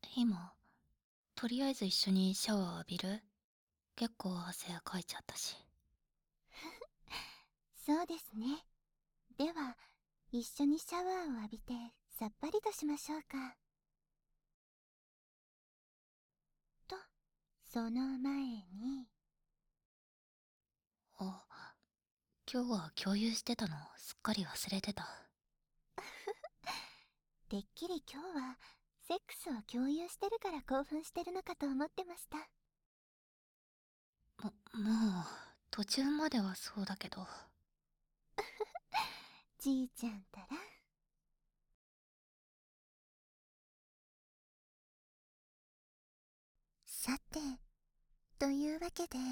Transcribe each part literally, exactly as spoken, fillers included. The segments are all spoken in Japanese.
今。とりあえず一緒にシャワー浴びる？結構汗かいちゃったし。 そうですね。では、一緒にシャワーを浴びてさっぱりとしましょうか。と、その前に。 あ、今日は共有してたのすっかり忘れてた。 てっきり今日はセックスを共有してるから興奮してるのかと思ってました。 も、もう、途中まではそうだけど。 じいちゃんたら。さて、というわけで、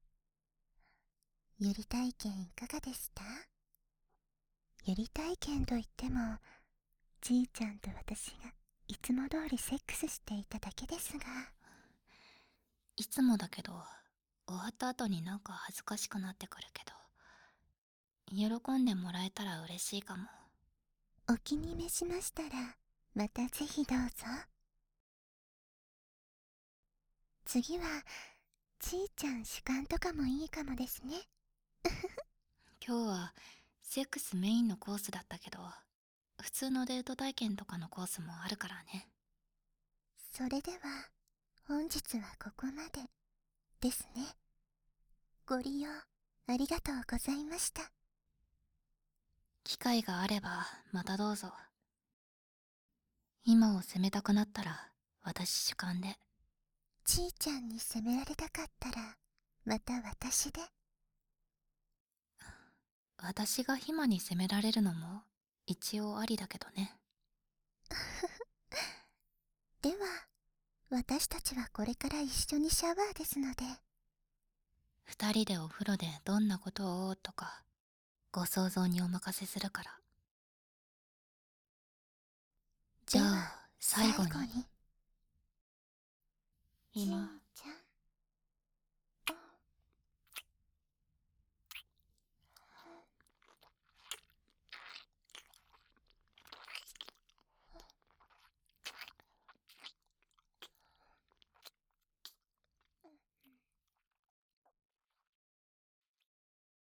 ゆり体験いかがでした？ゆり体験といっても、じいちゃんと私がいつも通りセックスしていただけですが。 いつもだけど、終わった後になんか恥ずかしくなってくるけど、喜んでもらえたら嬉しいかも。 お気に召しましたら、またぜひどうぞ。次は、ちいちゃん主観とかもいいかもですね。 今日はセックスメインのコースだったけど、普通のデート体験とかのコースもあるからね。 それでは、本日はここまで、ですね。ご利用、ありがとうございました。 機会があればまたどうぞ。今を責めたくなったら私主観で。 ちいちゃんに責められたかったら、また私で。 私がヒマに責められるのも一応ありだけどね。 では、私たちはこれから一緒にシャワーですので。 二人でお風呂でどんなことをとかご想像にお任せするから。じゃでは、 あ最後に。 最後に。ち今ん